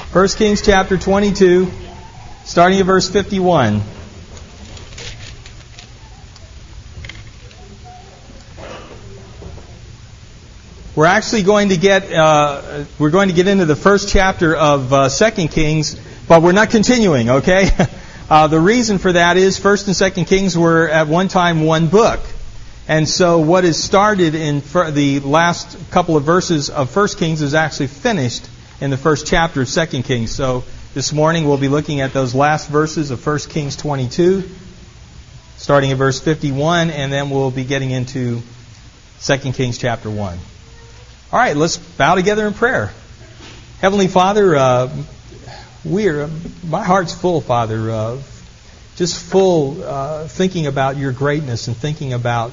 1 Kings chapter 22, starting at verse 51. We're actually going to get into the first chapter of 2 Kings, but we're not continuing, okay? The reason for that is 1 and 2 Kings were at one time one book. And so what is started in the last couple of verses of 1 Kings is actually finished in the first chapter of 2 Kings. So this morning we'll be looking at those last verses of 1 Kings 22, starting at verse 51, and then we'll be getting into 2 Kings chapter 1. All right, let's bow together in prayer. Heavenly Father, my heart's full, Father, just full thinking about your greatness and thinking about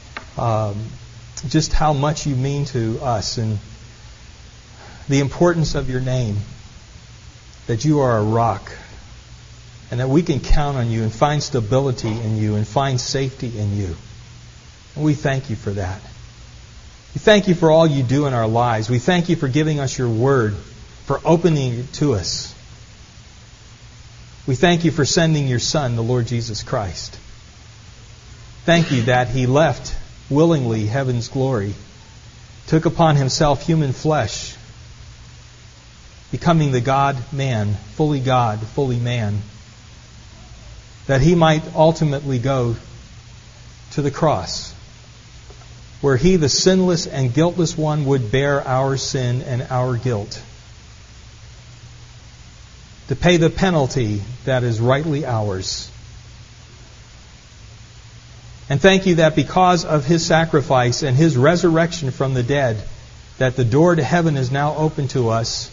just how much you mean to us and the importance of your name, that you are a rock and that we can count on you and find stability in you and find safety in you. And we thank you for that. We thank you for all you do in our lives. We thank you for giving us your word, for opening it to us. We thank you for sending your Son, the Lord Jesus Christ. Thank you that He left willingly heaven's glory, took upon Himself human flesh, becoming the God-man, fully God, fully man, that He might ultimately go to the cross, where He, the sinless and guiltless one, would bear our sin and our guilt, to pay the penalty that is rightly ours. And thank you that because of His sacrifice and His resurrection from the dead, that the door to heaven is now open to us.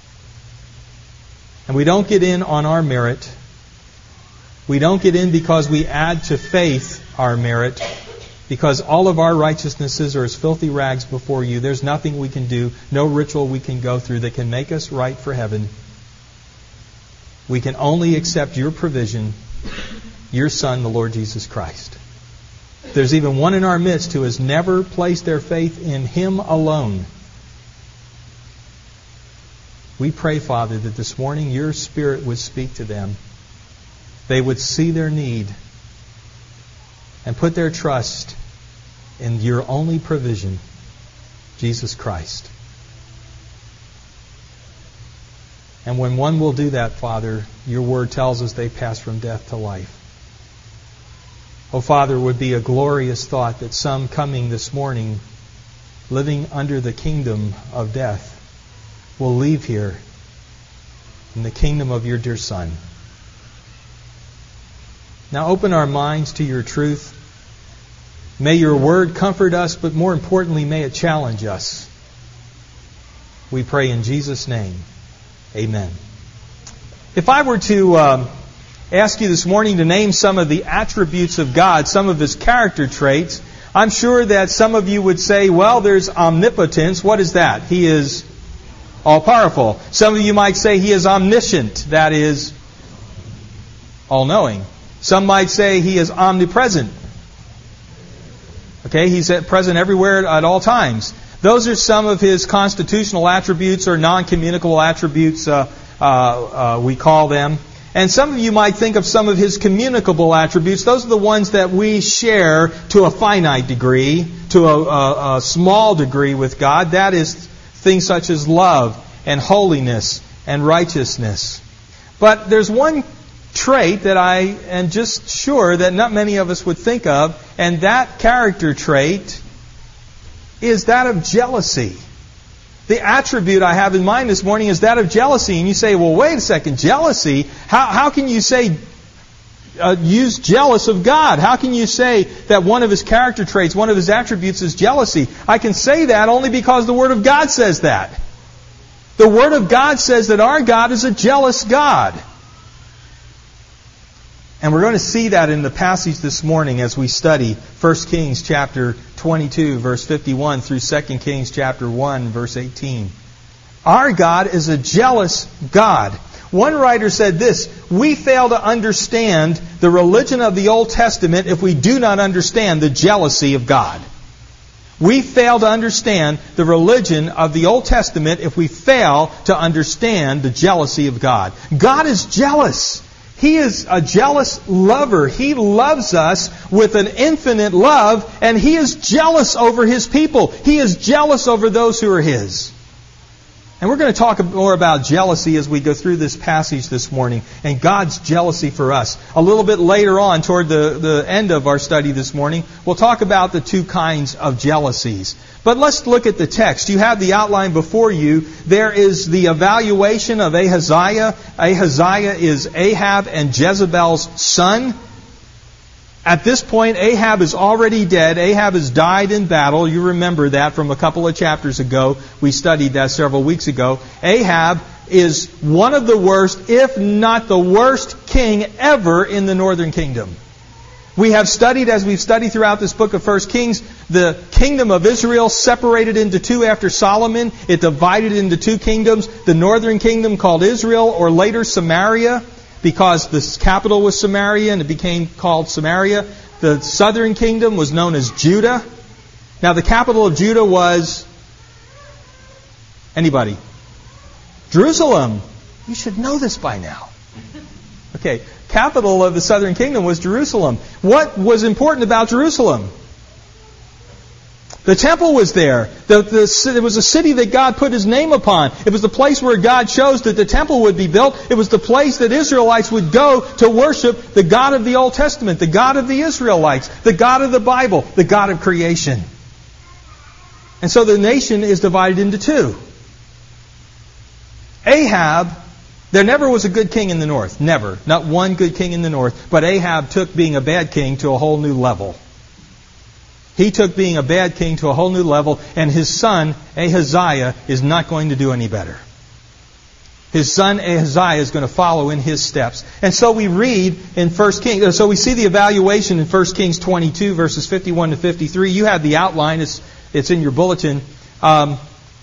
And we don't get in on our merit. We don't get in because we add to faith our merit, because all of our righteousnesses are as filthy rags before you. There's nothing we can do, no ritual we can go through that can make us right for heaven. We can only accept your provision, your Son, the Lord Jesus Christ. There's even one in our midst who has never placed their faith in Him alone. We pray, Father, that this morning your Spirit would speak to them. They would see their need and put their trust in your only provision, Jesus Christ. And when one will do that, Father, your word tells us they pass from death to life. Oh, Father, it would be a glorious thought that some coming this morning, living under the kingdom of death, will leave here in the kingdom of your dear Son. Now open our minds to your truth. May your word comfort us, but more importantly, may it challenge us. We pray in Jesus' name. Amen. If I were to ask you this morning to name some of the attributes of God, some of His character traits, I'm sure that some of you would say, well, there's omnipotence. What is that? He is all-powerful. Some of you might say He is omniscient. That is all-knowing. Some might say He is omnipresent. Okay, He's present everywhere at all times. Those are some of His constitutional attributes or non-communicable attributes, we call them. And some of you might think of some of His communicable attributes. Those are the ones that we share to a finite degree, to a small degree with God. That is things such as love and holiness and righteousness. But there's one trait that I am just sure that not many of us would think of, and that character trait is that of jealousy. The attribute I have in mind this morning is that of jealousy. And you say, well, wait a second, jealousy? How can you say, use jealous of God? How can you say that one of His character traits, one of His attributes is jealousy? I can say that only because the Word of God says that. The Word of God says that our God is a jealous God. And we're going to see that in the passage this morning as we study 1 Kings chapter 22, verse 51 through 2 Kings chapter 1, verse 18. Our God is a jealous God. One writer said this, we fail to understand the religion of the Old Testament if we do not understand the jealousy of God. We fail to understand the religion of the Old Testament if we fail to understand the jealousy of God. God is jealous. He is a jealous lover. He loves us with an infinite love, and He is jealous over His people. He is jealous over those who are His. And we're going to talk more about jealousy as we go through this passage this morning, and God's jealousy for us. A little bit later on, toward the end of our study this morning, we'll talk about the two kinds of jealousies. But let's look at the text. You have the outline before you. There is the evaluation of Ahaziah. Ahaziah is Ahab and Jezebel's son. At this point, Ahab is already dead. Ahab has died in battle. You remember that from a couple of chapters ago. We studied that several weeks ago. Ahab is one of the worst, if not the worst king ever in the northern kingdom. We have studied, as we've studied throughout this book of 1 Kings, the kingdom of Israel separated into two after Solomon. It divided into two kingdoms. The northern kingdom called Israel, or later Samaria, because the capital was Samaria and it became called Samaria. The southern kingdom was known as Judah. Now the capital of Judah was... Anybody? Jerusalem. You should know this by now. Okay, capital of the southern kingdom was Jerusalem. What was important about Jerusalem? The temple was there. It was a city that God put His name upon. It was the place where God chose that the temple would be built. It was the place that Israelites would go to worship the God of the Old Testament, the God of the Israelites, the God of the Bible, the God of creation. And so the nation is divided into two. Ahab, there never was a good king in the north. Never. Not one good king in the north. But Ahab took being a bad king to a whole new level. He took being a bad king to a whole new level, and his son, Ahaziah, is not going to do any better. His son, Ahaziah, is going to follow in his steps. And so we read in 1 Kings, so we see the evaluation in 1 Kings 22, verses 51 to 53. You have the outline. It's in your bulletin. The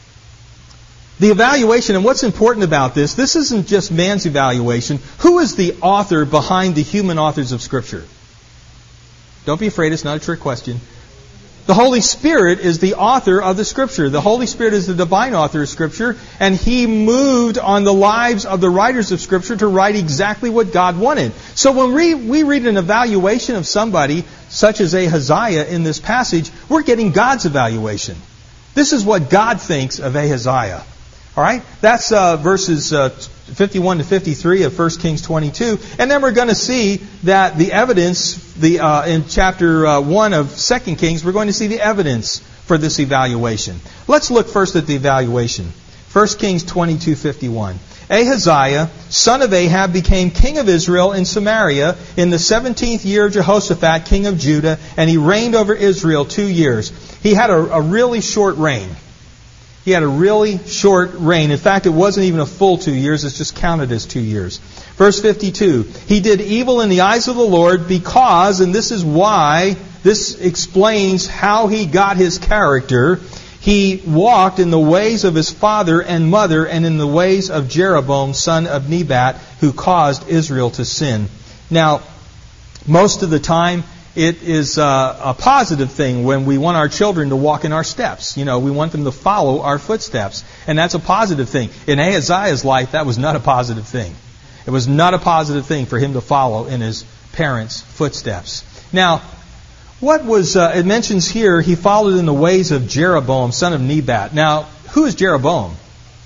evaluation, and what's important about this isn't just man's evaluation. Who is the author behind the human authors of Scripture? Don't be afraid, it's not a trick question. The Holy Spirit is the author of the Scripture. The Holy Spirit is the divine author of Scripture, and He moved on the lives of the writers of Scripture to write exactly what God wanted. So when we read an evaluation of somebody, such as Ahaziah in this passage, we're getting God's evaluation. This is what God thinks of Ahaziah. All right? That's verses 51 to 53 of 1 Kings 22. And then we're going to see that the evidence, in chapter 1 of 2 Kings, we're going to see the evidence for this evaluation. Let's look first at the evaluation. 1 Kings 22:51. Ahaziah, son of Ahab, became king of Israel in Samaria in the 17th year of Jehoshaphat, king of Judah, and he reigned over Israel 2 years. He had a really short reign. He had a really short reign. In fact, it wasn't even a full 2 years. It's just counted as 2 years. Verse 52. He did evil in the eyes of the Lord because, and this is why, this explains how he got his character, he walked in the ways of his father and mother and in the ways of Jeroboam, son of Nebat, who caused Israel to sin. Now, most of the time, it is a positive thing when we want our children to walk in our steps. You know, we want them to follow our footsteps. And that's a positive thing. In Ahaziah's life, that was not a positive thing. It was not a positive thing for him to follow in his parents' footsteps. Now, what was, it mentions here, he followed in the ways of Jeroboam, son of Nebat. Now, who is Jeroboam?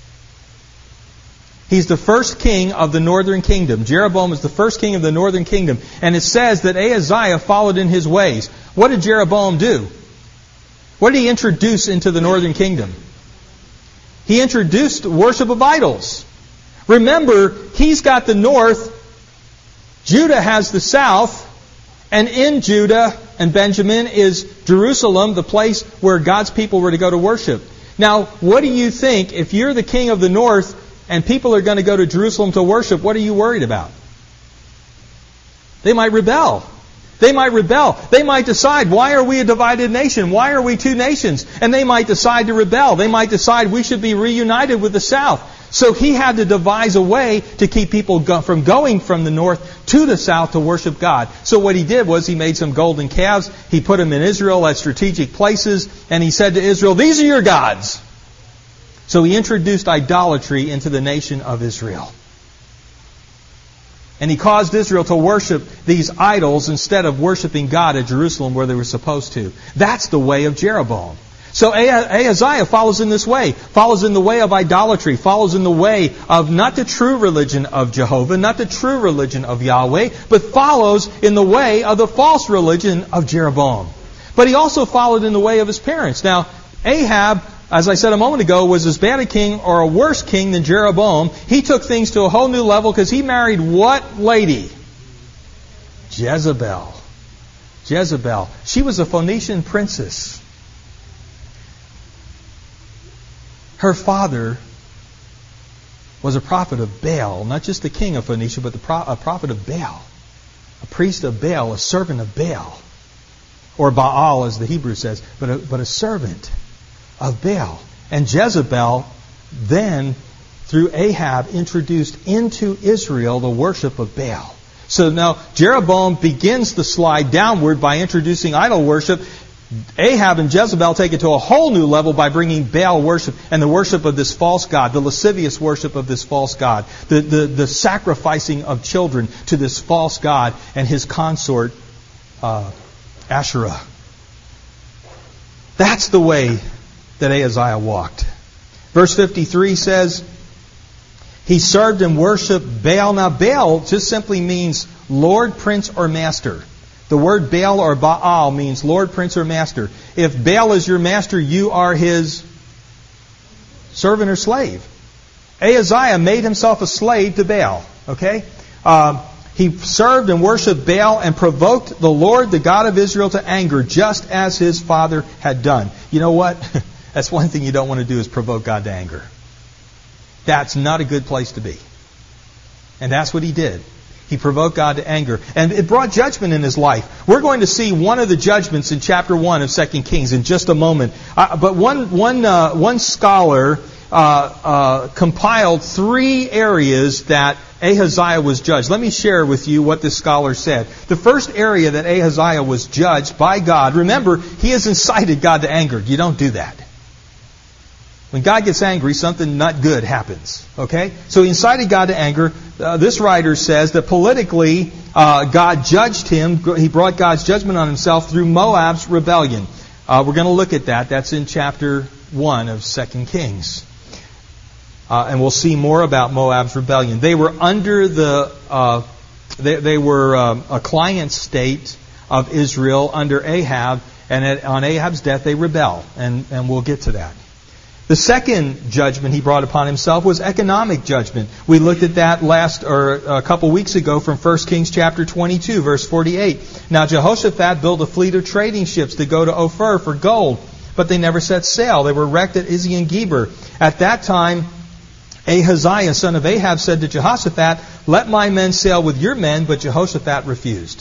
He's the first king of the northern kingdom. Jeroboam is the first king of the northern kingdom. And it says that Ahaziah followed in his ways. What did Jeroboam do? What did he introduce into the northern kingdom? He introduced worship of idols. Remember, he's got the north, Judah has the south, and in Judah and Benjamin is Jerusalem, the place where God's people were to go to worship. Now, what do you think, if you're the king of the north, and people are going to go to Jerusalem to worship, what are you worried about? They might rebel. They might rebel. They might decide, why are we a divided nation? Why are we two nations? And they might decide to rebel. They might decide we should be reunited with the South. So he had to devise a way to keep people from going from the north to the south to worship God. So what he did was he made some golden calves. He put them in Israel at strategic places. And he said to Israel, these are your gods. So he introduced idolatry into the nation of Israel. And he caused Israel to worship these idols instead of worshiping God at Jerusalem where they were supposed to. That's the way of Jeroboam. So Ahaziah follows in this way, follows in the way of idolatry, follows in the way of not the true religion of Jehovah, not the true religion of Yahweh, but follows in the way of the false religion of Jeroboam. But he also followed in the way of his parents. Now, Ahab, as I said a moment ago, was as bad a king or a worse king than Jeroboam. He took things to a whole new level because he married what lady? Jezebel. Jezebel. She was a Phoenician princess. Her father was a prophet of Baal, not just the king of Phoenicia, but a prophet of Baal. A priest of Baal, a servant of Baal. Or Baal, as the Hebrew says, but a servant of Baal. And Jezebel then, through Ahab, introduced into Israel the worship of Baal. So now Jeroboam begins the slide downward by introducing idol worship. Ahab and Jezebel take it to a whole new level by bringing Baal worship and the worship of this false god, the lascivious worship of this false god, the sacrificing of children to this false god and his consort, Asherah. That's the way that Ahaziah walked. Verse 53 says, he served and worshipped Baal. Now Baal just simply means Lord, Prince, or Master. The word Baal or Baal means Lord, Prince, or Master. If Baal is your master, you are his servant or slave. Ahaziah made himself a slave to Baal. Okay? He served and worshipped Baal and provoked the Lord, the God of Israel, to anger, just as his father had done. You know what? That's one thing you don't want to do, is provoke God to anger. That's not a good place to be. And that's what he did. He provoked God to anger. And it brought judgment in his life. We're going to see one of the judgments in chapter 1 of 2 Kings in just a moment. But one scholar compiled 3 areas that Ahaziah was judged. Let me share with you what this scholar said. The first area that Ahaziah was judged by God, remember, he has incited God to anger. You don't do that. When God gets angry, something not good happens. Okay? So he incited God to anger. This writer says that politically, God judged him. He brought God's judgment on himself through Moab's rebellion. We're going to look at that. That's in chapter 1 of 2 Kings. And we'll see more about Moab's rebellion. They were under they were a client state of Israel under Ahab. And on Ahab's death, they rebel. And we'll get to that. The second judgment he brought upon himself was economic judgment. We looked at that a couple weeks ago from 1 Kings chapter 22, verse 48. Now Jehoshaphat built a fleet of trading ships to go to Ophir for gold, but they never set sail. They were wrecked at Ezion-Geber. At that time, Ahaziah, son of Ahab, said to Jehoshaphat, "Let my men sail with your men," but Jehoshaphat refused.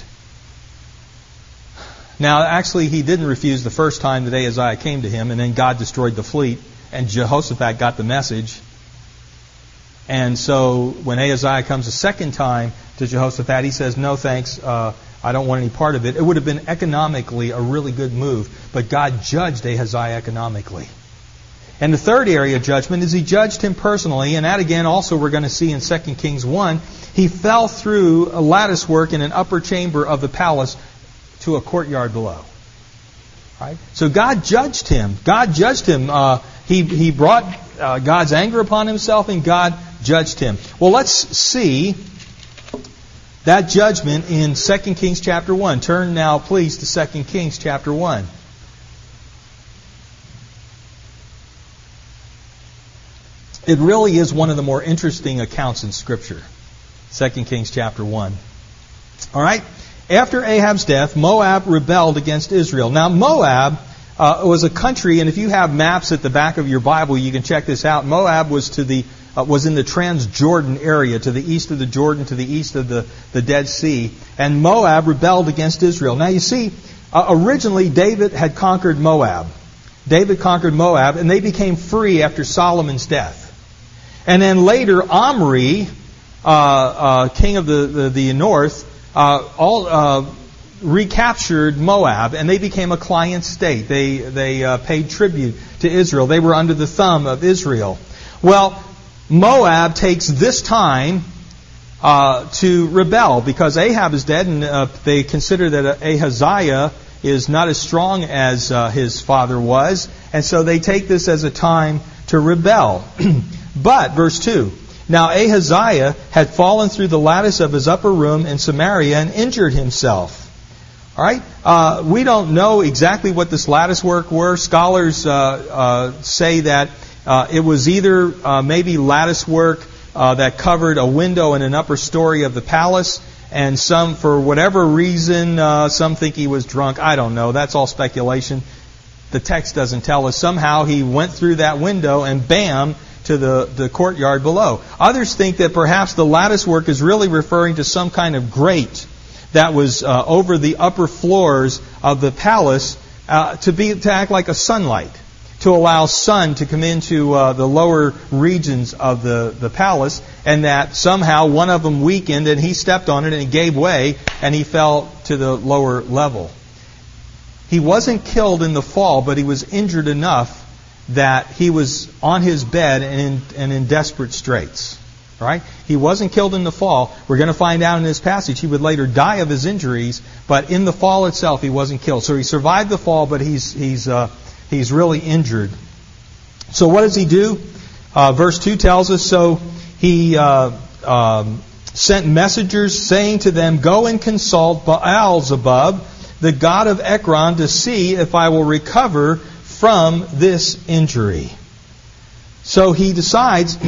Now, actually, he didn't refuse the first time that Ahaziah came to him, and then God destroyed the fleet. And Jehoshaphat got the message. And so when Ahaziah comes a second time to Jehoshaphat, he says, "No thanks, I don't want any part of it." It would have been economically a really good move, but God judged Ahaziah economically. And the third area of judgment is he judged him personally, and that again also we're going to see in 2 Kings 1. He fell through a lattice work in an upper chamber of the palace to a courtyard below. Right? So God judged him. God judged him. He brought God's anger upon himself, and God judged him. Well, let's see that judgment in 2 Kings chapter 1. Turn now, please, to 2 Kings chapter 1. It really is one of the more interesting accounts in Scripture. 2 Kings chapter 1. All right? After Ahab's death, Moab rebelled against Israel. Now, Moab was a country, and if you have maps at the back of your Bible, you can check this out. Moab was in the Transjordan area, to the east of the Jordan, to the east of the Dead Sea. And Moab rebelled against Israel. Now, you see, originally David had conquered Moab. David conquered Moab, and they became free after Solomon's death. And then later, Omri, king of the north, recaptured Moab, and they became a client state. They paid tribute to Israel. They were under the thumb of Israel. Well, Moab takes this time to rebel because Ahab is dead, and they consider that Ahaziah is not as strong as his father was, and so they take this as a time to rebel. But, verse 2, now Ahaziah had fallen through the lattice of his upper room in Samaria and injured himself. All right? We don't know exactly what this lattice work were. Scholars say that it was either maybe lattice work that covered a window in an upper story of the palace, and some, for whatever reason, some think he was drunk. I don't know. That's all speculation. The text doesn't tell us. Somehow he went through that window and bam, to the courtyard below. Others think that perhaps the lattice work is really referring to some kind of grate that was over the upper floors of the palace to act like a sunlight, to allow sun to come into the lower regions of the palace, and that somehow one of them weakened and he stepped on it and it gave way and he fell to the lower level. He wasn't killed in the fall, but he was injured enough that he was on his bed and in desperate straits. Right? He wasn't killed in the fall. We're going to find out in this passage he would later die of his injuries, but in the fall itself he wasn't killed. So he survived the fall, but he's really injured. So what does he do? Verse 2 tells us, so he sent messengers saying to them, "Go and consult Baal-zebub, the god of Ekron, to see if I will recover from this injury." So he decides,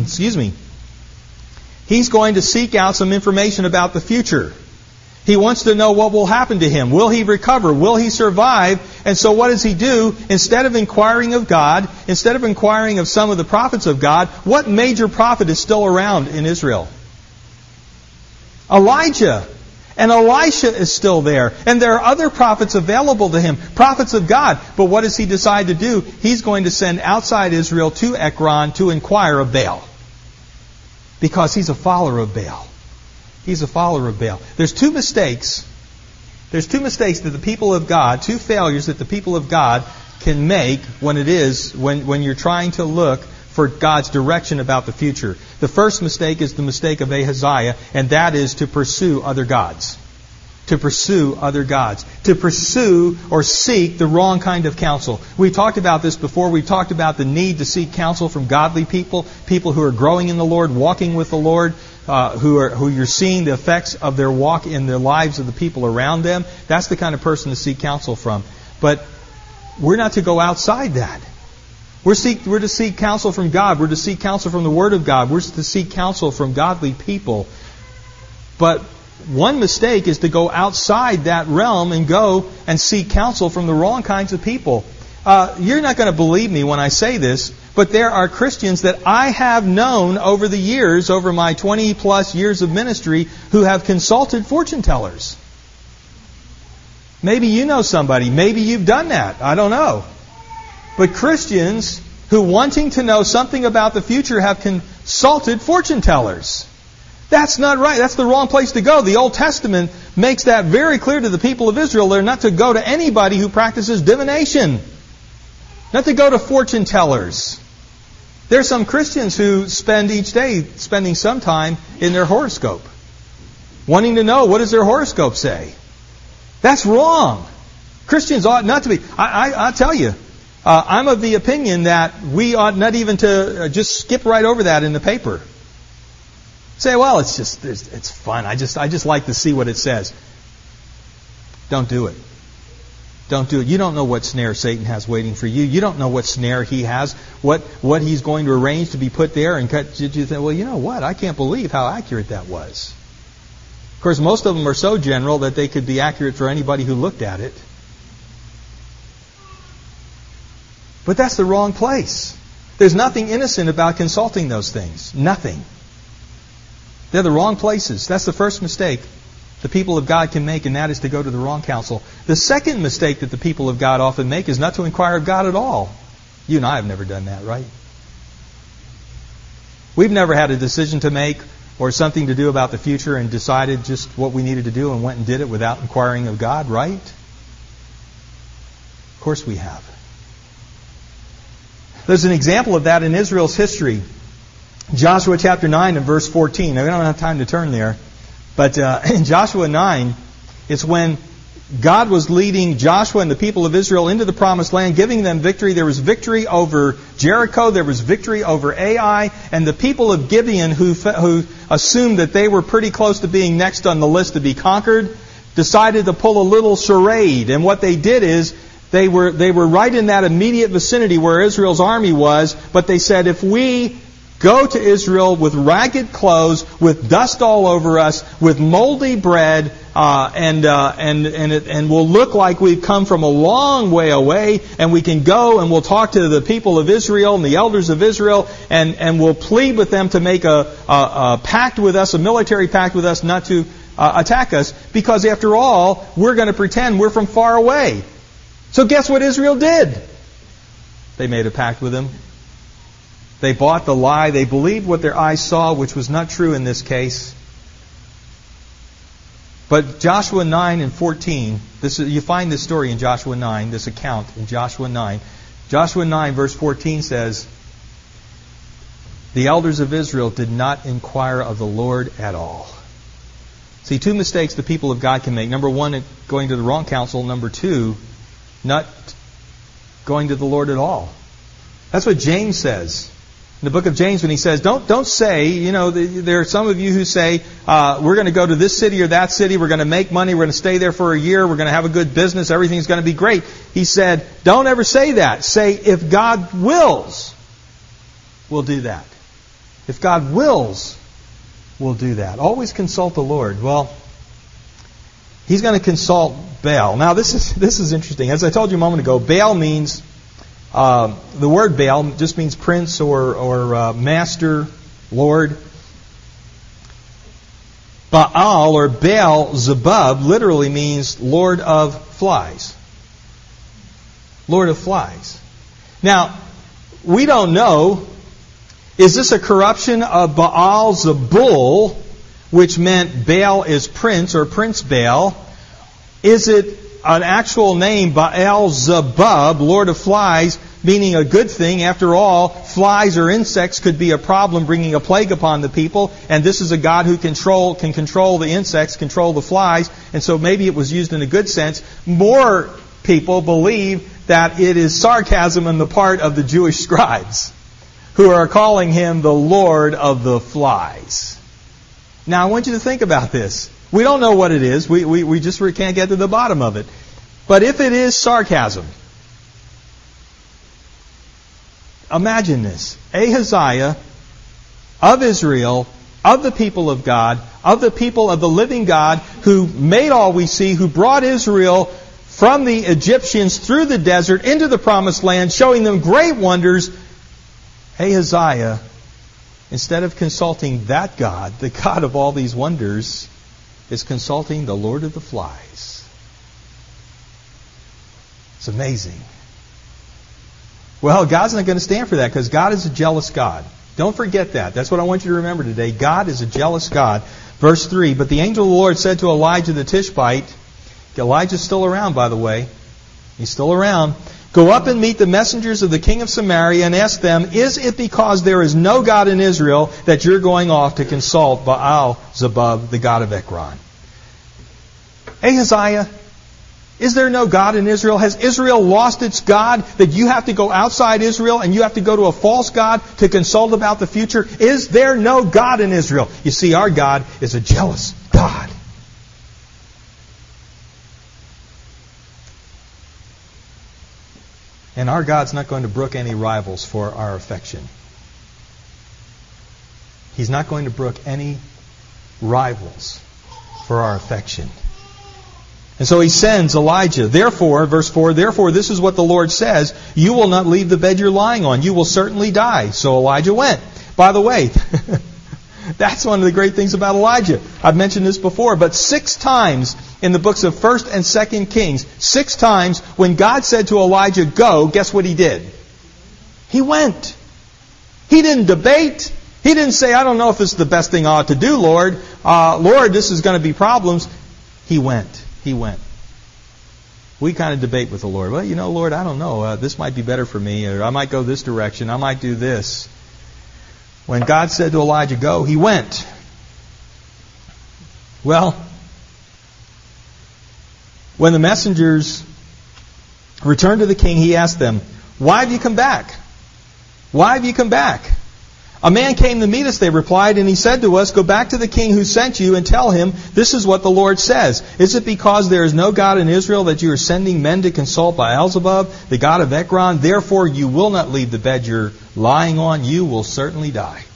he's going to seek out some information about the future. He wants to know what will happen to him. Will he recover? Will he survive? And so what does he do? Instead of inquiring of God, instead of inquiring of some of the prophets of God, what major prophet is still around in Israel? Elijah. And Elisha is still there. And there are other prophets available to him, prophets of God. But what does he decide to do? He's going to send outside Israel to Ekron to inquire of Baal. Because he's a follower of Baal. He's a follower of Baal. There's two mistakes. There's two mistakes that the people of God, two failures that the people of God can make when you're trying to look for God's direction about the future. The first mistake is the mistake of Ahaziah, and that is to pursue other gods. To pursue other gods. To pursue or seek the wrong kind of counsel. We talked about this before. We talked about the need to seek counsel from godly people, people who are growing in the Lord, walking with the Lord, who you're seeing the effects of their walk in the lives of the people around them. That's the kind of person to seek counsel from. But we're not to go outside that. We're to seek counsel from God. We're to seek counsel from the Word of God. We're to seek counsel from godly people. But one mistake is to go outside that realm and go and seek counsel from the wrong kinds of people. You're not going to believe me when I say this, but there are Christians that I have known over the years, over my 20 plus years of ministry, who have consulted fortune tellers. Maybe you know somebody. Maybe you've done that. I don't know. But Christians who, wanting to know something about the future, have consulted fortune tellers. That's not right. That's the wrong place to go. The Old Testament makes that very clear to the people of Israel. They're not to go to anybody who practices divination. Not to go to fortune tellers. There are some Christians who spend each day spending some time in their horoscope, wanting to know, what does their horoscope say? That's wrong. Christians ought not to be. I tell you, I'm of the opinion that we ought not even to just skip right over that in the paper. Say, well, it's fun. I just like to see what it says. Don't do it. Don't do it. You don't know what snare Satan has waiting for you. You don't know what snare he has, what he's going to arrange to be put there, and you think, well, you know what? I can't believe how accurate that was. Of course, most of them are so general that they could be accurate for anybody who looked at it. But that's the wrong place. There's nothing innocent about consulting those things. Nothing. They're the wrong places. That's the first mistake the people of God can make, and that is to go to the wrong counsel. The second mistake that the people of God often make is not to inquire of God at all. You and I have never done that, right? We've never had a decision to make or something to do about the future and decided just what we needed to do and went and did it without inquiring of God, right? Of course we have. There's an example of that in Israel's history. Joshua chapter 9 and verse 14. Now, we don't have time to turn there. But in Joshua 9, it's when God was leading Joshua and the people of Israel into the promised land, giving them victory. There was victory over Jericho. There was victory over Ai. And the people of Gibeon, who assumed that they were pretty close to being next on the list to be conquered, decided to pull a little charade. And what they did is, they were right in that immediate vicinity where Israel's army was, but they said, if we go to Israel with ragged clothes, with dust all over us, with moldy bread, and we'll look like we've come from a long way away, and we can go and we'll talk to the people of Israel and the elders of Israel, and we'll plead with them to make a pact with us, a military pact with us, not to attack us, because after all, we're going to pretend we're from far away. So guess what Israel did? They made a pact with him. They bought the lie. They believed what their eyes saw, which was not true in this case. But Joshua 9 and 14, you find this story in Joshua 9, this account in Joshua 9. Joshua 9 verse 14 says, the elders of Israel did not inquire of the Lord at all. See, two mistakes the people of God can make. Number one, going to the wrong counsel. Number two, not going to the Lord at all. That's what James says in the book of James when he says, don't say, there are some of you who say, we're going to go to this city or that city, we're going to make money, we're going to stay there for a year, we're going to have a good business, everything's going to be great. He said, don't ever say that. Say, if God wills, we'll do that. If God wills, we'll do that. Always consult the Lord. Well, He's going to consult Baal. Now, this is interesting. As I told you a moment ago, Baal means, the word Baal just means prince or master, Lord. Baal or Baal-zebub literally means Lord of flies. Lord of flies. Now, we don't know, is this a corruption of Baal-zebul, which meant Baal is prince or Prince Baal? Is it an actual name, Baal-zebub, Lord of flies, meaning a good thing? After all, flies or insects could be a problem, bringing a plague upon the people, and this is a God who can control the insects, control the flies, and so maybe it was used in a good sense. More people believe that it is sarcasm on the part of the Jewish scribes, who are calling him the Lord of the flies. Now, I want you to think about this. We don't know what it is. We just can't get to the bottom of it. But if it is sarcasm, imagine this. Ahaziah of Israel, of the people of God, of the people of the living God, who made all we see, who brought Israel from the Egyptians through the desert into the promised land, showing them great wonders. Ahaziah, instead of consulting that God, the God of all these wonders, is consulting the Lord of the flies. It's amazing. Well, God's not going to stand for that because God is a jealous God. Don't forget that. That's what I want you to remember today. God is a jealous God. Verse 3, but the angel of the Lord said to Elijah the Tishbite, Elijah's still around, by the way. He's still around. Go up and meet the messengers of the king of Samaria and ask them, is it because there is no God in Israel that you're going off to consult Baal-zebub, the god of Ekron? Ahaziah, is there no God in Israel? Has Israel lost its God that you have to go outside Israel and you have to go to a false God to consult about the future? Is there no God in Israel? You see, our God is a jealous God. And our God's not going to brook any rivals for our affection. He's not going to brook any rivals for our affection. And so he sends Elijah. Therefore, verse 4, therefore this is what the Lord says, you will not leave the bed you're lying on. You will certainly die. So Elijah went. By the way, that's one of the great things about Elijah. I've mentioned this before, but 6 times in the books of 1st and 2nd Kings, 6 times when God said to Elijah, go, guess what he did? He went. He didn't debate. He didn't say, I don't know if this is the best thing I ought to do, Lord. Lord, this is going to be problems. He went. We kind of debate with the Lord. Well, Lord, I don't know. This might be better for me, or I might go this direction. I might do this. When God said to Elijah, go, he went. Well, when the messengers returned to the king, he asked them, why have you come back? Why have you come back? A man came to meet us, they replied, and he said to us, go back to the king who sent you and tell him, this is what the Lord says. Is it because there is no God in Israel that you are sending men to consult Baal-zebub, the god of Ekron? Therefore you will not leave the bed you're lying on. You will certainly die.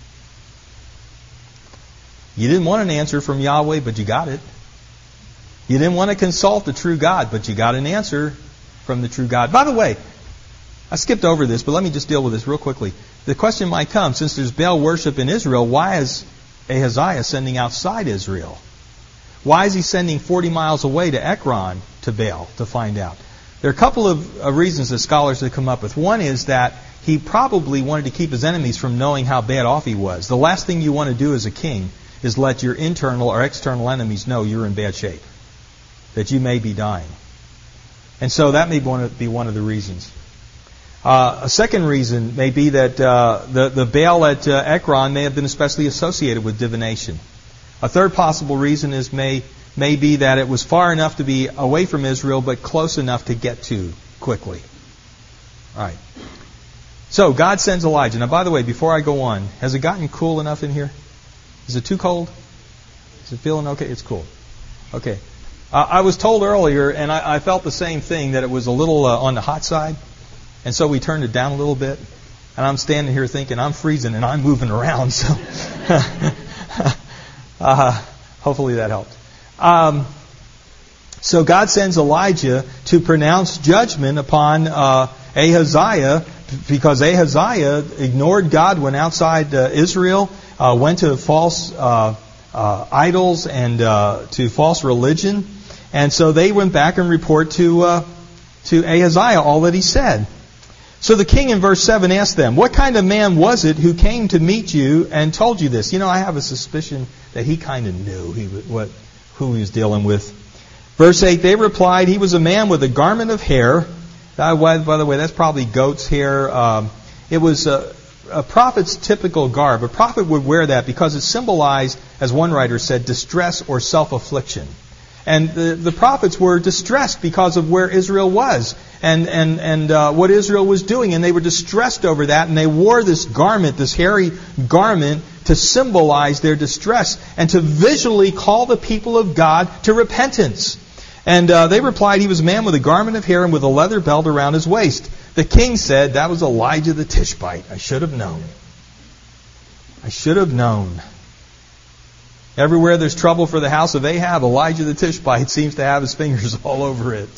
You didn't want an answer from Yahweh, but you got it. You didn't want to consult the true God, but you got an answer from the true God. By the way, I skipped over this, but let me just deal with this real quickly. The question might come, since there's Baal worship in Israel, why is Ahaziah sending outside Israel? Why is he sending 40 miles away to Ekron to Baal to find out? There are a couple of reasons that scholars have come up with. One is that he probably wanted to keep his enemies from knowing how bad off he was. The last thing you want to do as a king is let your internal or external enemies know you're in bad shape, that you may be dying. And so that may be one of the reasons. A second reason may be that the Baal at Ekron may have been especially associated with divination. A third possible reason may be that it was far enough to be away from Israel, but close enough to get to quickly. All right. So God sends Elijah. Now, by the way, before I go on, has it gotten cool enough in here? Is it too cold? Is it feeling okay? It's cool. Okay. I was told earlier, and I felt the same thing, that it was a little on the hot side. And so we turned it down a little bit. And I'm standing here thinking, I'm freezing and I'm moving around. So hopefully that helped. So God sends Elijah to pronounce judgment upon Ahaziah, because Ahaziah ignored God, went outside Israel, went to false idols and to false religion. And so they went back and report to Ahaziah all that he said. So the king in verse 7 asked them, what kind of man was it who came to meet you and told you this? I have a suspicion that he kind of knew who he was dealing with. Verse 8, they replied, he was a man with a garment of hair. By the way, that's probably goat's hair. It was a prophet's typical garb. A prophet would wear that because it symbolized, as one writer said, distress or self-affliction. And the prophets were distressed because of where Israel was and what Israel was doing. And they were distressed over that. And they wore this garment, this hairy garment, to symbolize their distress and to visually call the people of God to repentance. And they replied, he was a man with a garment of hair and with a leather belt around his waist. The king said, that was Elijah the Tishbite. I should have known. I should have known. Everywhere there's trouble for the house of Ahab, Elijah the Tishbite seems to have his fingers all over it.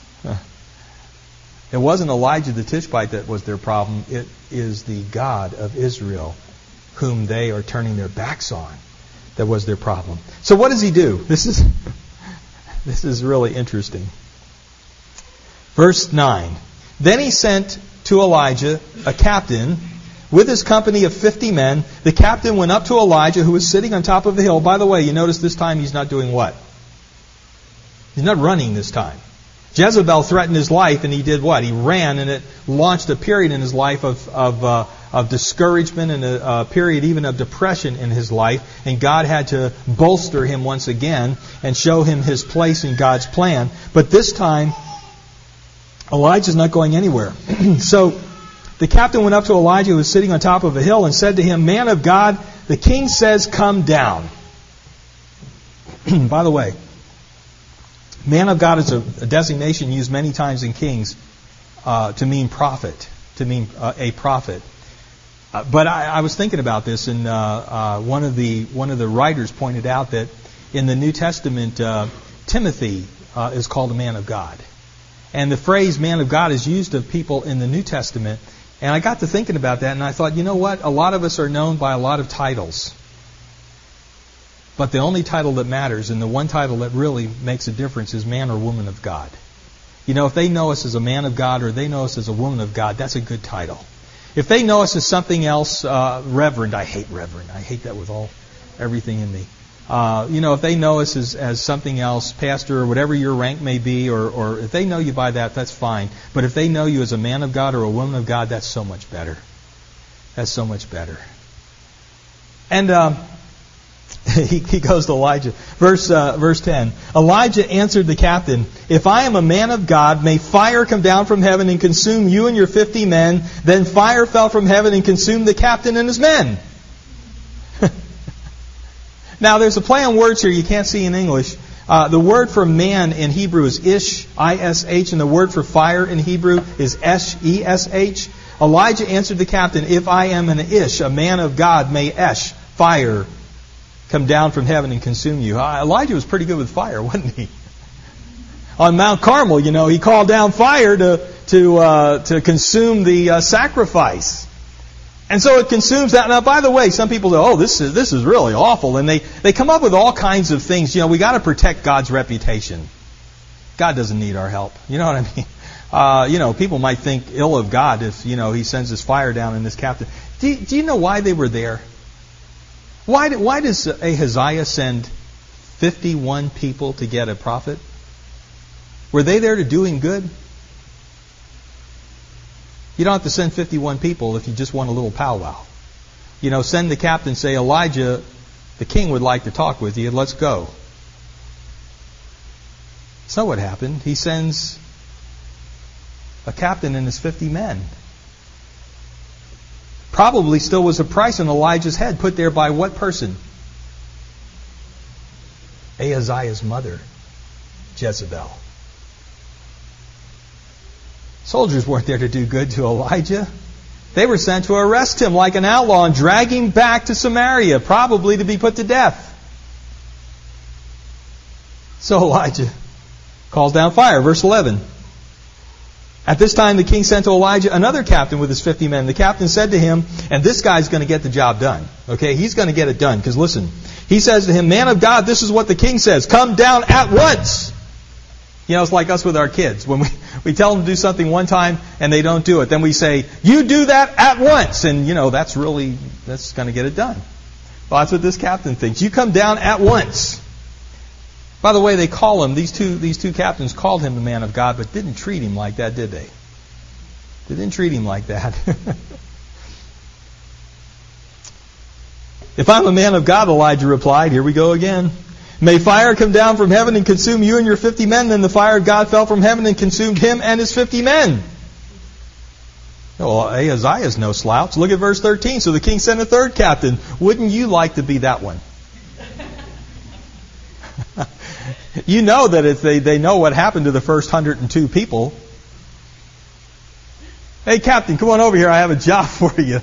It wasn't Elijah the Tishbite that was their problem. It is the God of Israel, whom they are turning their backs on, that was their problem. So what does he do? This is really interesting. Verse 9. Then he sent to Elijah a captain with his company of 50 men. The captain went up to Elijah, who was sitting on top of the hill. By the way, you notice this time he's not doing what? He's not running this time. Jezebel threatened his life, and he did what? He ran, and it launched a period in his life of discouragement and a period even of depression in his life. And God had to bolster him once again and show him his place in God's plan. But this time, Elijah's not going anywhere. So the captain went up to Elijah, who was sitting on top of a hill, and said to him, man of God, the king says, come down. By the way, man of God is a designation used many times in Kings to mean prophet, to mean a prophet. But I was thinking about this, and one of the writers pointed out that in the New Testament, Timothy is called a man of God. And the phrase man of God is used of people in the New Testament. And I got to thinking about that, and I thought, you know what? A lot of us are known by a lot of titles. But the only title that matters, and the one title that really makes a difference, is man or woman of God. If they know us as a man of God or they know us as a woman of God, that's a good title. If they know us as something else, reverend, I hate reverend. I hate that with everything in me. If they know us as something else, pastor or whatever your rank may be, or if they know you by that, that's fine. But if they know you as a man of God or a woman of God, that's so much better. That's so much better. And he goes to Elijah. Verse 10. Elijah answered the captain, "If I am a man of God, may fire come down from heaven and consume you and your 50 men." Then fire fell from heaven and consumed the captain and his men. Now, there's a play on words here you can't see in English. The word for man in Hebrew is ish, I-S-H, and the word for fire in Hebrew is esh, E-S-H. Elijah answered the captain, "If I am an ish, a man of God, may esh, fire, come down from heaven and consume you." Elijah was pretty good with fire, wasn't he? On Mount Carmel, he called down fire to consume the sacrifice. And so it consumes that. Now, by the way, some people go, "Oh, this is really awful," and they come up with all kinds of things. We got to protect God's reputation. God doesn't need our help. You know what I mean? People might think ill of God if He sends His fire down in this captain. Do you know why they were there? Why does Ahaziah send 51 people to get a prophet? Were they there to do him good? You don't have to send 51 people if you just want a little powwow. Send the captain, say, "Elijah, the king would like to talk with you. Let's go." That's not what happened. He sends a captain and his 50 men. Probably still was a price on Elijah's head put there by what person? Ahaziah's mother, Jezebel. Soldiers weren't there to do good to Elijah. They were sent to arrest him like an outlaw and drag him back to Samaria, probably to be put to death. So Elijah calls down fire. Verse 11. At this time the king sent to Elijah another captain with his 50 men. The captain said to him, and this guy's going to get the job done. Okay, he's going to get it done. Because listen, he says to him, "Man of God, this is what the king says. Come down at once." It's like us with our kids. When we tell them to do something one time and they don't do it, then we say, "You do that at once." And, that's going to get it done. Well, that's what this captain thinks. You come down at once. By the way, they call him, these two captains called him the man of God, but didn't treat him like that, did they? They didn't treat him like that. "If I'm a man of God," Elijah replied, here we go again, "may fire come down from heaven and consume you and your 50 men. Then the fire of God fell from heaven and consumed him and his 50 men. Well, Ahaziah is no slouch. Look at verse 13. So the king sent a third captain. Wouldn't you like to be that one? You know that if they know what happened to the first 102 people. "Hey, captain, come on over here. I have a job for you."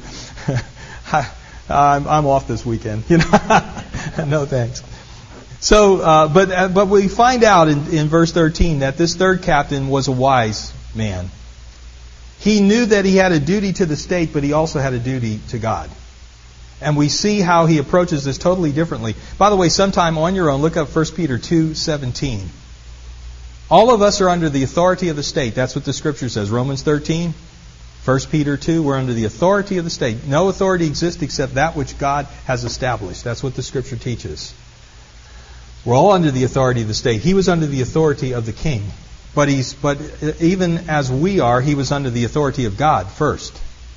I'm off this weekend. No thanks. So, but we find out in verse 13 that this third captain was a wise man. He knew that he had a duty to the state, but he also had a duty to God. And we see how he approaches this totally differently. By the way, sometime on your own, look up 1 Peter 2:17. All of us are under the authority of the state. That's what the Scripture says. Romans 13, 1 Peter 2, we're under the authority of the state. No authority exists except that which God has established. That's what the Scripture teaches. We're all under the authority of the state. He was under the authority of the king. But even as we are, he was under the authority of God first.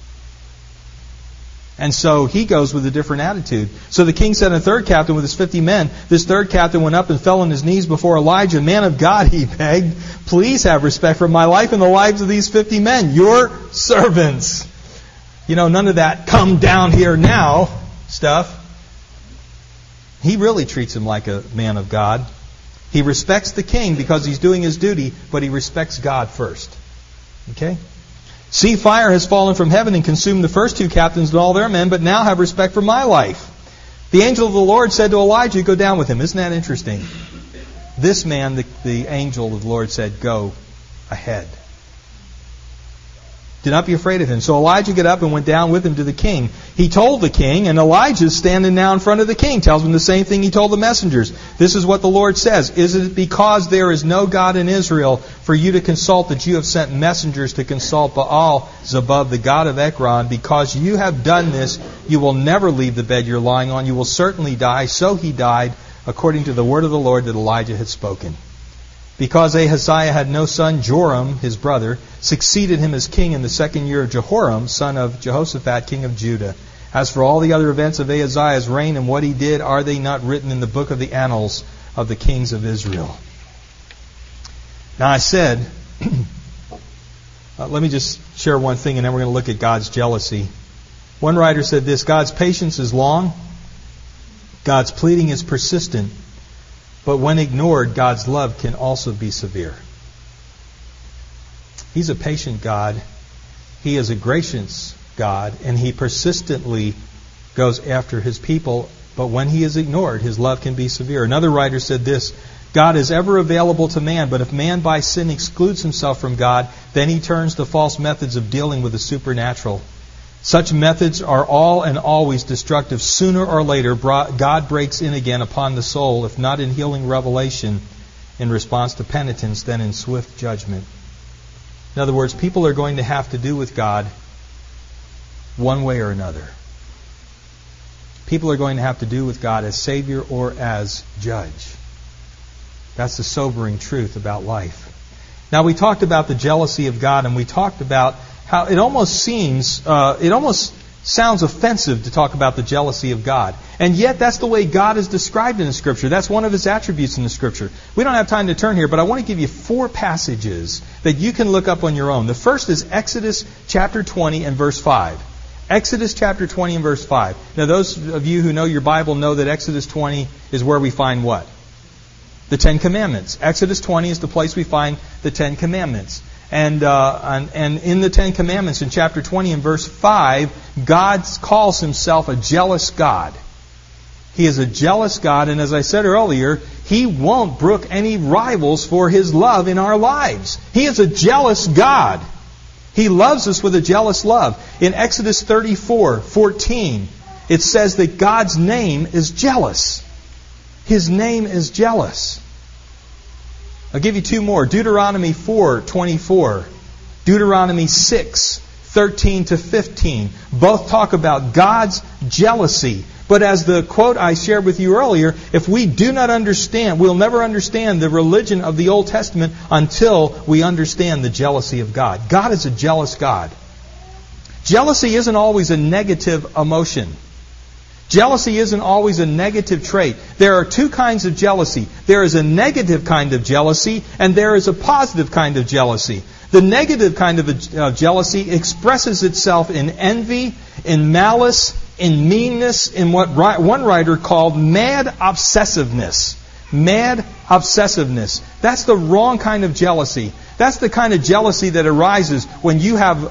And so he goes with a different attitude. So the king sent a third captain with his 50 men. This third captain went up and fell on his knees before Elijah. "Man of God," he begged, "please have respect for my life and the lives of these 50 men, your servants." None of that "come down here now" stuff. He really treats him like a man of God. He respects the king because he's doing his duty, but he respects God first. Okay? "See, fire has fallen from heaven and consumed the first two captains and all their men, but now have respect for my life." The angel of the Lord said to Elijah, "Go down with him." Isn't that interesting? This man, the angel of the Lord said, "Go ahead." Do not be afraid of him. So Elijah got up and went down with him to the king. He told the king, and Elijah's standing now in front of the king, tells him the same thing he told the messengers. This is what the Lord says. Is it because there is no God in Israel for you to consult that you have sent messengers to consult Baal-zebub, the god of Ekron? Because you have done this, you will never leave the bed you're lying on. You will certainly die. So he died, according to the word of the Lord that Elijah had spoken. Because Ahaziah had no son, Joram, his brother, succeeded him as king in the 2nd year of Jehoram, son of Jehoshaphat, king of Judah. As for all the other events of Ahaziah's reign and what he did, are they not written in the book of the annals of the kings of Israel? Now I said, let me just share one thing and then we're going to look at God's jealousy. One writer said this: God's patience is long, God's pleading is persistent, but when ignored, God's love can also be severe. He's a patient God. He is a gracious God, and He persistently goes after His people. But when He is ignored, His love can be severe. Another writer said this: God is ever available to man, but if man by sin excludes himself from God, then he turns to false methods of dealing with the supernatural. Such methods are all and always destructive. Sooner or later, God breaks in again upon the soul, if not in healing revelation, in response to penitence, then in swift judgment. In other words, people are going to have to do with God one way or another. People are going to have to do with God as Savior or as Judge. That's the sobering truth about life. Now, we talked about the jealousy of God, and we talked about how it almost sounds offensive to talk about the jealousy of God. And yet that's the way God is described in the Scripture. That's one of His attributes in the Scripture. We don't have time to turn here, but I want to give you 4 passages that you can look up on your own. The first is Exodus chapter 20 and verse 5. Exodus chapter 20 and verse 5. Now those of you who know your Bible know that Exodus 20 is where we find what? The 10 Commandments. Exodus 20 is the place we find the 10 Commandments. And in the 10 Commandments, in chapter 20 and verse 5, God calls Himself a jealous God. He is a jealous God, and as I said earlier, He won't brook any rivals for His love in our lives. He is a jealous God. He loves us with a jealous love. In Exodus 34:14, it says that God's name is jealous. His name is jealous. I'll give you 2 more. Deuteronomy 4:24. Deuteronomy 6:13-15. Both talk about God's jealousy. But as the quote I shared with you earlier, if we do not understand, we'll never understand the religion of the Old Testament until we understand the jealousy of God. God is a jealous God. Jealousy isn't always a negative emotion. Jealousy isn't always a negative trait. There are 2 kinds of jealousy. There is a negative kind of jealousy, and there is a positive kind of jealousy. The negative kind of jealousy expresses itself in envy, in malice, in meanness, in what one writer called mad obsessiveness. Mad obsessiveness. That's the wrong kind of jealousy. That's the kind of jealousy that arises when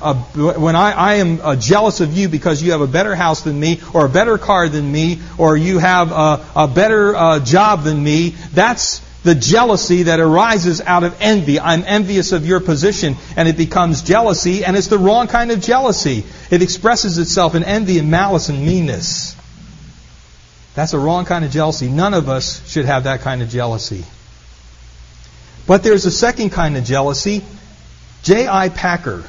I am jealous of you because you have a better house than me, or a better car than me, or you have a better job than me. That's the jealousy that arises out of envy. I'm envious of your position, and it becomes jealousy, and it's the wrong kind of jealousy. It expresses itself in envy and malice and meanness. That's a wrong kind of jealousy. None of us should have that kind of jealousy. But there's a second kind of jealousy. J.I. Packer,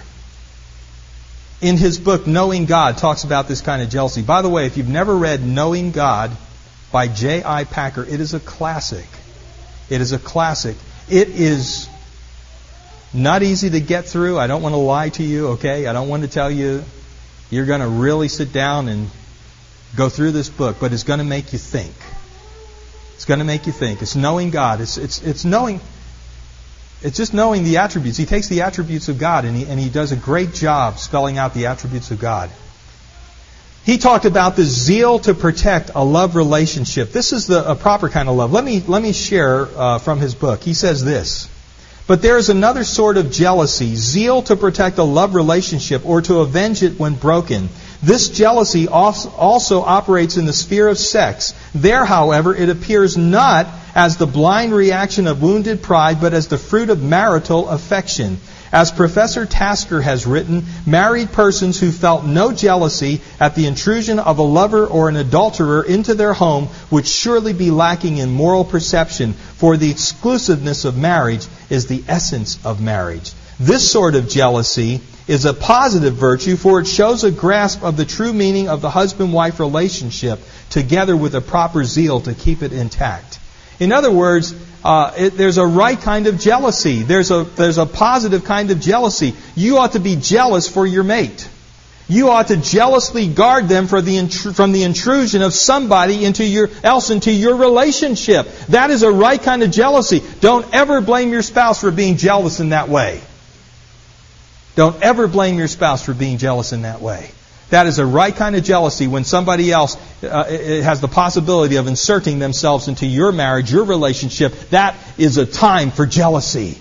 in his book Knowing God, talks about this kind of jealousy. By the way, if you've never read Knowing God by J.I. Packer, it is a classic. It is a classic. It is not easy to get through. I don't want to lie to you, okay? I don't want to tell you you're going to really sit down and go through this book, but it's going to make you think. It's going to make you think. It's knowing God. It's knowing. It's just knowing the attributes. He takes the attributes of God and he does a great job spelling out the attributes of God. He talked about the zeal to protect a love relationship. This is a proper kind of love. Let me share from his book. He says this: but there is another sort of jealousy, zeal to protect a love relationship or to avenge it when broken. This jealousy also operates in the sphere of sex. There, however, it appears not as the blind reaction of wounded pride, but as the fruit of marital affection. As Professor Tasker has written, married persons who felt no jealousy at the intrusion of a lover or an adulterer into their home would surely be lacking in moral perception, for the exclusiveness of marriage is the essence of marriage. This sort of jealousy is a positive virtue, for it shows a grasp of the true meaning of the husband-wife relationship, together with a proper zeal to keep it intact. In other words, there's a right kind of jealousy. There's a positive kind of jealousy. You ought to be jealous for your mate. You ought to jealously guard them from the intrusion of somebody into your relationship. That is a right kind of jealousy. Don't ever blame your spouse for being jealous in that way. Don't ever blame your spouse for being jealous in that way. That is a right kind of jealousy when somebody else has the possibility of inserting themselves into your marriage, your relationship. That is a time for jealousy.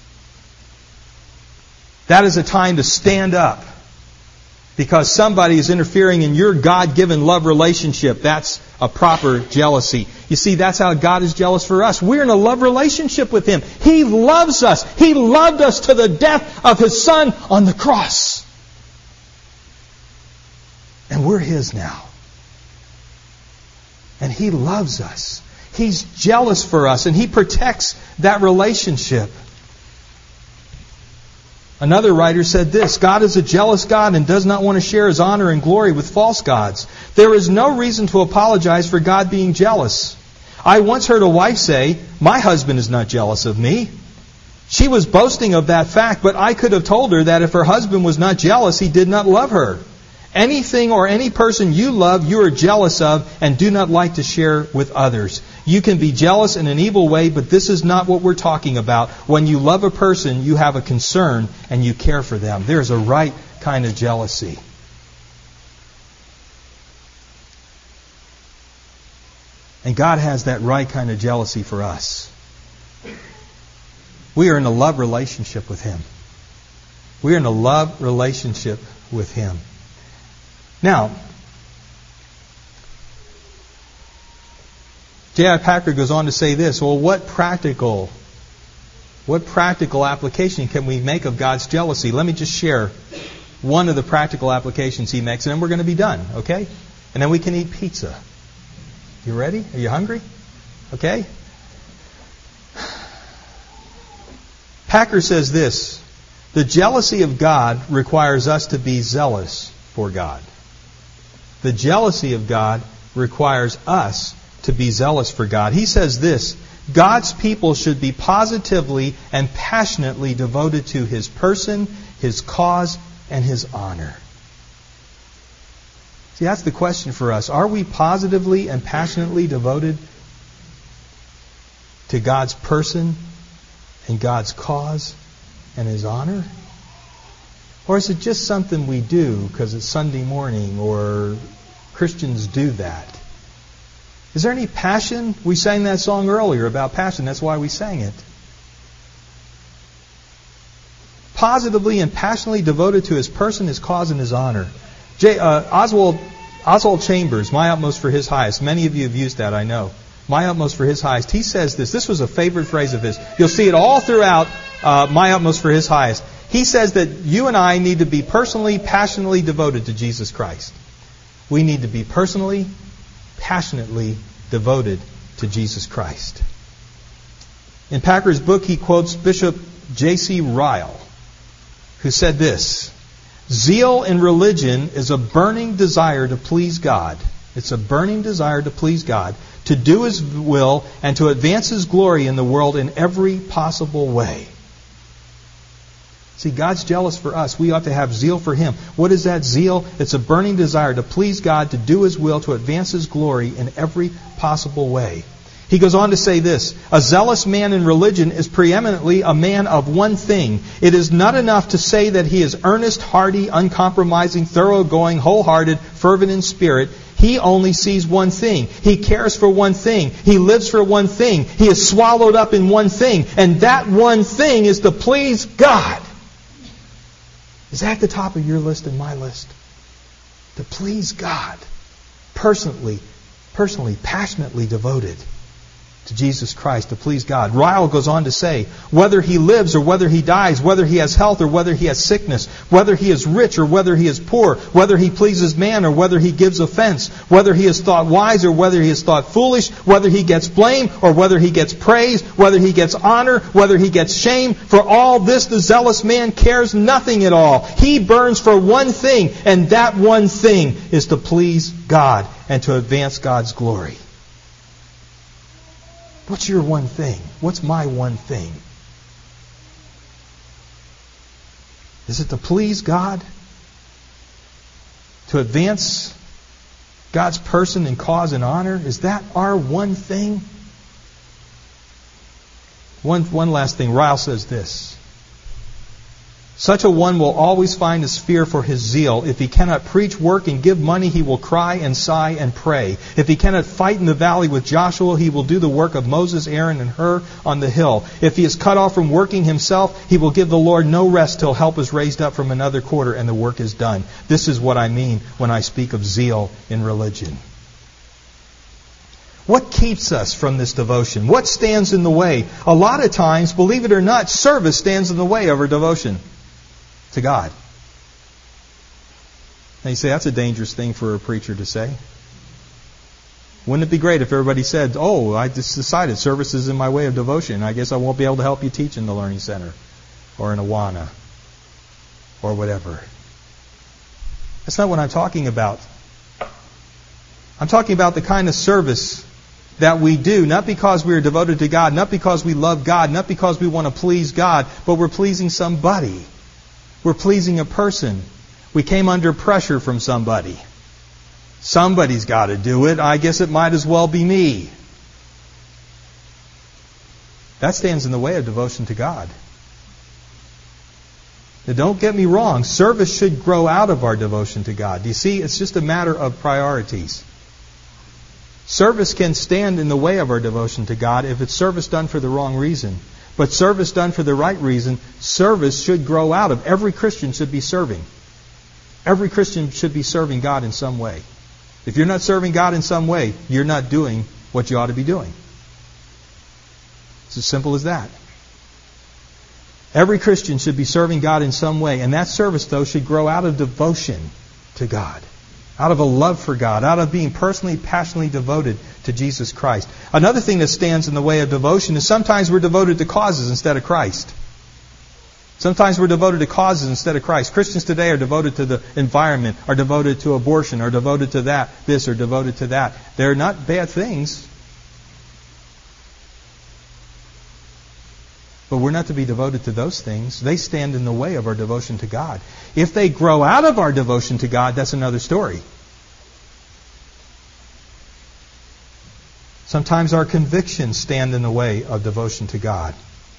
That is a time to stand up because somebody is interfering in your God-given love relationship. That's a proper jealousy. You see, that's how God is jealous for us. We're in a love relationship with Him. He loves us. He loved us to the death of His Son on the cross. And we're His now. And He loves us. He's jealous for us, and He protects that relationship. Another writer said this, God is a jealous God and does not want to share His honor and glory with false gods. There is no reason to apologize for God being jealous. I once heard a wife say, my husband is not jealous of me. She was boasting of that fact, but I could have told her that if her husband was not jealous, he did not love her. Anything or any person you love, you are jealous of and do not like to share with others. You can be jealous in an evil way, but this is not what we're talking about. When you love a person, you have a concern and you care for them. There's a right kind of jealousy. And God has that right kind of jealousy for us. We are in a love relationship with Him. We are in a love relationship with Him. Now, J.I. Packer goes on to say this, well, what practical application can we make of God's jealousy? Let me just share one of the practical applications he makes, and then we're going to be done, okay? And then we can eat pizza. You ready? Are you hungry? Okay? Packer says this, the jealousy of God requires us to be zealous for God. The jealousy of God requires us to be zealous for God. He says this, God's people should be positively and passionately devoted to His person, His cause, and His honor. See, that's the question for us. Are we positively and passionately devoted to God's person and God's cause and His honor? Or is it just something we do because it's Sunday morning or Christians do that? Is there any passion? We sang that song earlier about passion. That's why we sang it. Positively and passionately devoted to His person, His cause, and His honor. Oswald Chambers, my utmost for His highest. Many of you have used that, I know. My utmost for His highest. He says this. This was a favorite phrase of his. You'll see it all throughout my utmost for His highest. He says that you and I need to be personally, passionately devoted to Jesus Christ. We need to be personally, passionately devoted to Jesus Christ. In Packer's book, he quotes Bishop J.C. Ryle, who said this, zeal in religion is a burning desire to please God. It's a burning desire to please God, to do His will, and to advance His glory in the world in every possible way. See, God's jealous for us. We ought to have zeal for Him. What is that zeal? It's a burning desire to please God, to do His will, to advance His glory in every possible way. He goes on to say this, a zealous man in religion is preeminently a man of one thing. It is not enough to say that he is earnest, hearty, uncompromising, thoroughgoing, wholehearted, fervent in spirit. He only sees one thing. He cares for one thing. He lives for one thing. He is swallowed up in one thing. And that one thing is to please God. Is that the top of your list and my list? To please God. Personally, passionately devoted. to Jesus Christ, to please God. Ryle goes on to say, whether he lives or whether he dies, whether he has health or whether he has sickness, whether he is rich or whether he is poor, whether he pleases man or whether he gives offense, whether he is thought wise or whether he is thought foolish, whether he gets blame or whether he gets praise, whether he gets honor, whether he gets shame, for all this the zealous man cares nothing at all. He burns for one thing, and that one thing is to please God and to advance God's glory. What's your one thing? What's my one thing? Is it to please God? To advance God's person and cause and honor? Is that our one thing? One last thing. Ryle says this. Such a one will always find a sphere for his zeal. If he cannot preach, work, and give money, he will cry and sigh and pray. If he cannot fight in the valley with Joshua, he will do the work of Moses, Aaron, and Hur on the hill. If he is cut off from working himself, he will give the Lord no rest till help is raised up from another quarter and the work is done. This is what I mean when I speak of zeal in religion. What keeps us from this devotion? What stands in the way? A lot of times, believe it or not, service stands in the way of our devotion to God. Now you say, that's a dangerous thing for a preacher to say. Wouldn't it be great if everybody said, oh, I just decided service is in my way of devotion. I guess I won't be able to help you teach in the Learning Center or in Awana or whatever. That's not what I'm talking about. I'm talking about the kind of service that we do, not because we are devoted to God, not because we love God, not because we want to please God, but we're pleasing somebody. We're pleasing a person. We came under pressure from somebody. Somebody's got to do it. I guess it might as well be me. That stands in the way of devotion to God. Now, don't get me wrong. Service should grow out of our devotion to God. Do you see? It's just a matter of priorities. Service can stand in the way of our devotion to God if it's service done for the wrong reason. But service done for the right reason, service should grow out of. Every Christian should be serving. Every Christian should be serving God in some way. If you're not serving God in some way, you're not doing what you ought to be doing. It's as simple as that. Every Christian should be serving God in some way, and that service, though, should grow out of devotion to God. Out of a love for God, out of being personally, passionately devoted to Jesus Christ. Another thing that stands in the way of devotion is sometimes we're devoted to causes instead of Christ. Sometimes we're devoted to causes instead of Christ. Christians today are devoted to the environment, are devoted to abortion, are devoted to that, this, or devoted to that. They're not bad things. But we're not to be devoted to those things. They stand in the way of our devotion to God. If they grow out of our devotion to God, that's another story. Sometimes our convictions stand in the way of devotion to God.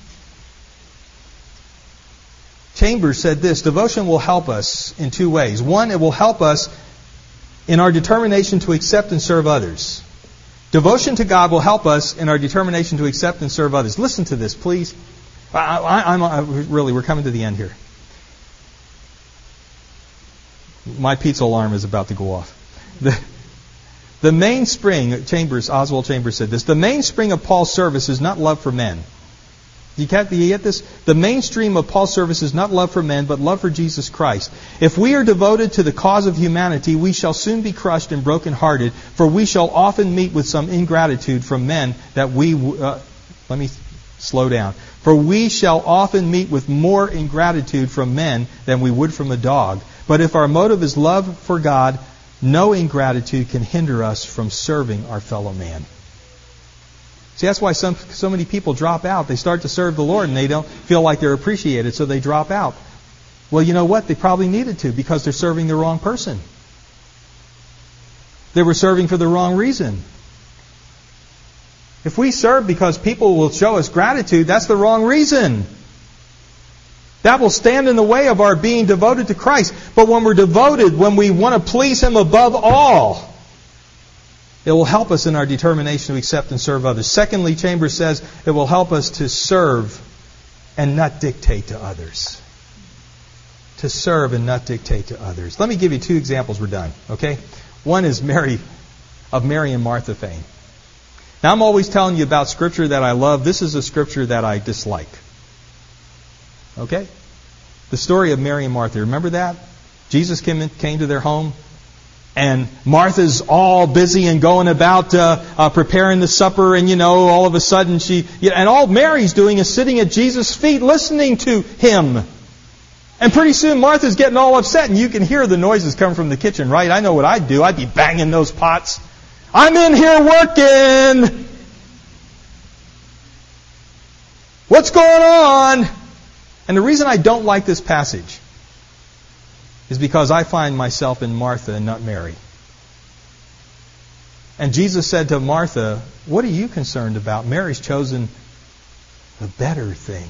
Chambers said this, devotion will help us in two ways. One, it will help us in our determination to accept and serve others. Devotion to God will help us in our determination to accept and serve others. Listen to this, please. We're coming to the end here. My pizza alarm is about to go off. The mainspring, Oswald Chambers said this, the mainspring of Paul's service is not love for men. Do you get this? The mainstream of Paul's service is not love for men, but love for Jesus Christ. If we are devoted to the cause of humanity, we shall soon be crushed and brokenhearted, for we shall often meet with some ingratitude from men that we... let me slow down. For we shall often meet with more ingratitude from men than we would from a dog. But if our motive is love for God, no ingratitude can hinder us from serving our fellow man. See, that's why so many people drop out. They start to serve the Lord and they don't feel like they're appreciated, so they drop out. Well, you know what? They probably needed to because they're serving the wrong person. They were serving for the wrong reason. If we serve because people will show us gratitude, that's the wrong reason. That will stand in the way of our being devoted to Christ. But when we're devoted, when we want to please Him above all, it will help us in our determination to accept and serve others. Secondly, Chambers says it will help us to serve and not dictate to others. To serve and not dictate to others. Let me give you two examples. We're done. Okay? One is Mary and Martha fame. Now, I'm always telling you about Scripture that I love. This is a Scripture that I dislike. Okay? The story of Mary and Martha. Remember that? Jesus came to their home, and Martha's all busy and going about preparing the supper, and all of a sudden and all Mary's doing is sitting at Jesus' feet listening to Him. And pretty soon Martha's getting all upset, and you can hear the noises coming from the kitchen, right? I know what I'd do. I'd be banging those pots. I'm in here working! What's going on? And the reason I don't like this passage is because I find myself in Martha and not Mary. And Jesus said to Martha, what are you concerned about? Mary's chosen the better thing.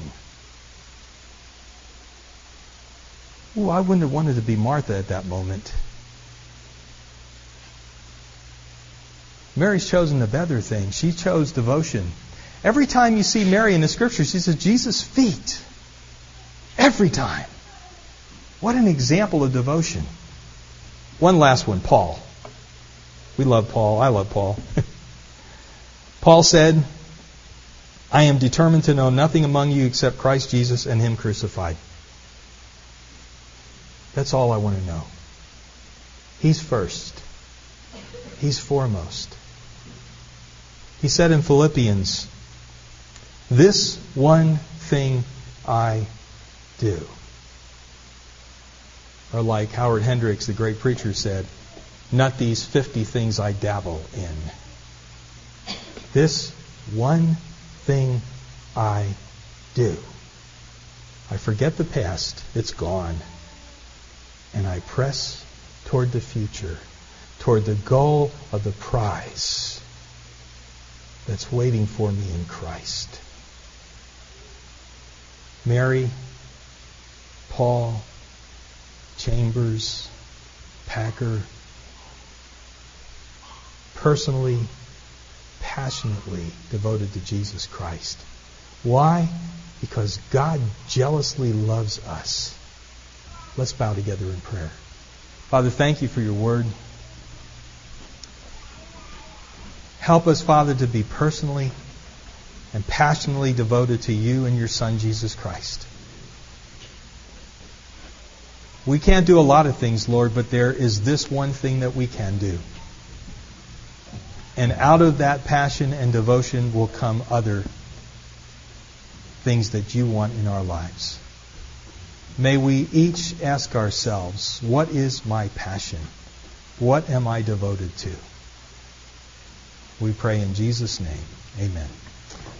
Ooh, I wouldn't have wanted to be Martha at that moment. Mary's chosen the better thing. She chose devotion. Every time you see Mary in the Scripture, she's at Jesus' feet. Every time. What an example of devotion. One last one, Paul. We love Paul. I love Paul. Paul said, I am determined to know nothing among you except Christ Jesus and Him crucified. That's all I want to know. He's first. He's foremost. He said in Philippians, this one thing I do. Or like Howard Hendricks, the great preacher, said, not these 50 things I dabble in. This one thing I do. I forget the past. It's gone. And I press toward the future, toward the goal of the prize that's waiting for me in Christ. Mary, Paul, Chambers, Packer, personally, passionately devoted to Jesus Christ. Why? Because God jealously loves us. Let's bow together in prayer. Father, thank you for your word. Help us, Father, to be personally and passionately devoted to you and your Son, Jesus Christ. We can't do a lot of things, Lord, but there is this one thing that we can do. And out of that passion and devotion will come other things that you want in our lives. May we each ask ourselves, what is my passion? What am I devoted to? We pray in Jesus' name. Amen.